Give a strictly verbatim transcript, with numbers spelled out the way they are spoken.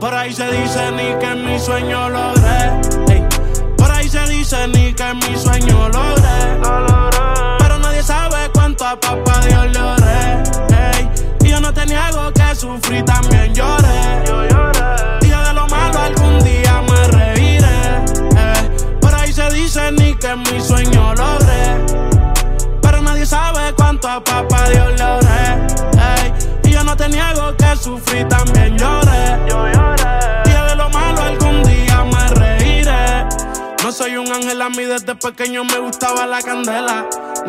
Por ahí se dice ni que en mi sueño logré. Ey. Por ahí se dice ni que en mi sueño logré. Lo logré. Pero nadie sabe cuánto a papá Dios le oré. Ey. Y yo no te niego que sufrí, también lloré. Yo lloré. Y yo de lo malo algún día me reiré. Ey. Por ahí se dice ni que en mi sueño logré. Pero nadie sabe cuánto a papá Dios le oré. Ey. Y yo no te niego que sufrí, también lloré. Yo lloré. Y yo de lo malo algún día me reiré. No soy un ángel, a mí desde pequeño me gustaba la candela.